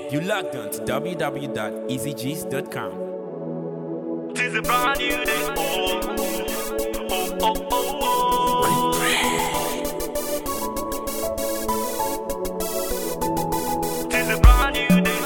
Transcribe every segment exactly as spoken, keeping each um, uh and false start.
You logged on to w w w dot easy g's dot com. Tis a brand new day. Oh, oh, oh, oh, oh. Tis a brand new day.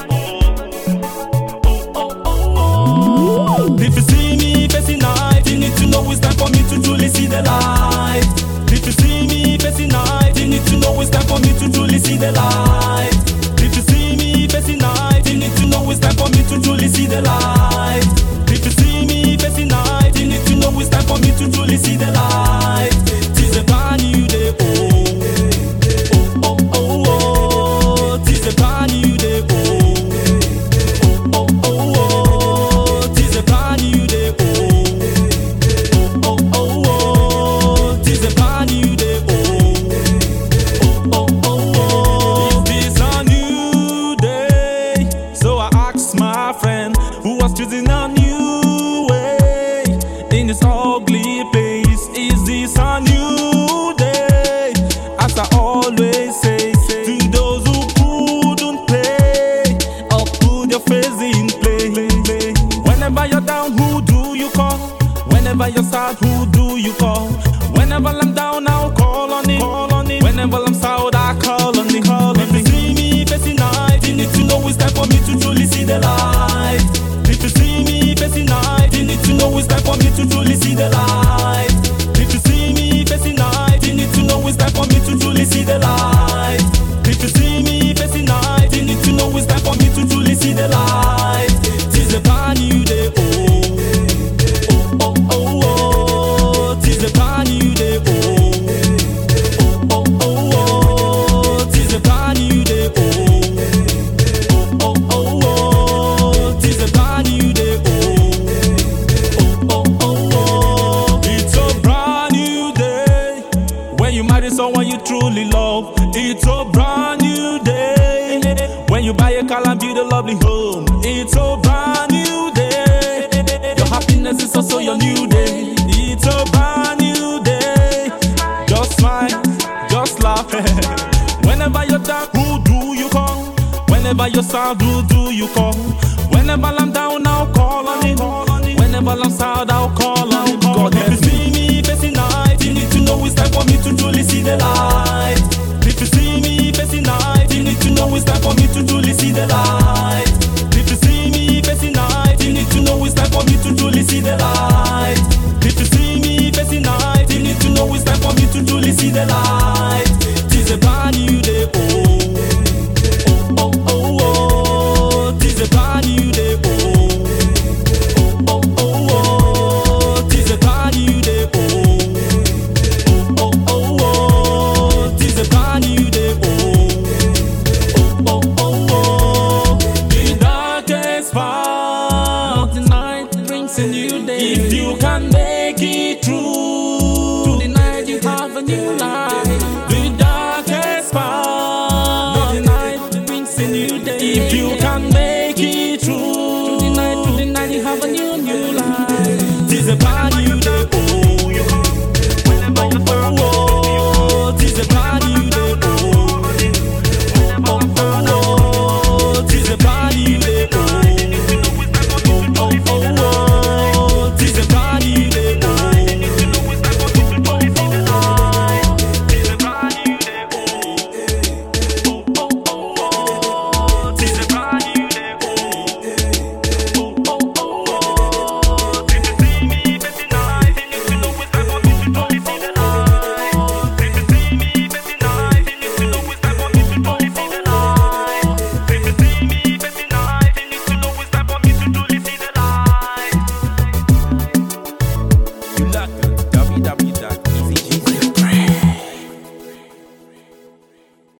Oh, oh, oh, oh. If you see me facing night, you need to know it's time for me to truly see the light. If you see me facing night, you need to know it's time for me to truly see the light. If you see me facing night, you need to know it's time for me to truly see the light. If you see me facing night, you need to know it's time for me to truly see the light. Tis a brand new day, oh, oh, oh, oh, oh. Tis a brand new day, oh, oh, oh, oh. Tis a brand new day, oh, oh, oh, oh. Tis a brand new day, oh, oh, oh, oh. Is this a new day? So I asked my friend who was choosing a new way in this ugly place. Is this a new day? As I always say, to those who couldn't play, or put your face in play. Whenever you're down, who do you call? Whenever you're sad, who do you call? Whenever I'm down, I'll call on it. Call on it. Whenever I'm sad, I call on it. Call on it. If you see me facing night, you need to know it's time for me to truly see the light. If you see me facing night, you need to know it's time for me to truly see the light. If you see me facing night, you need to know it's time for me to truly see the light. If you see me facing night, you need to know it's time for me to truly see the light. Tis a brand new day, oh, oh, oh, oh, oh. Tis a brand new day, oh, oh, oh, oh. Tis a brand new day, oh, oh, oh, oh. Tis a brand new day, oh, oh, oh, oh. It's a brand new day when you marry someone you truly love. It's a brand new day when you buy a car and build a lovely home. It's a brand new day. Your happiness is also your new day. It's a brand new day. Just smile, just laugh. Whenever you're down, who do you call? Whenever you're sad, who do you call? Whenever I'm down, I'll call on it. Whenever I'm sad, I'll call on it. God, if you see me facing night, you need to know it's time for me to truly see the light.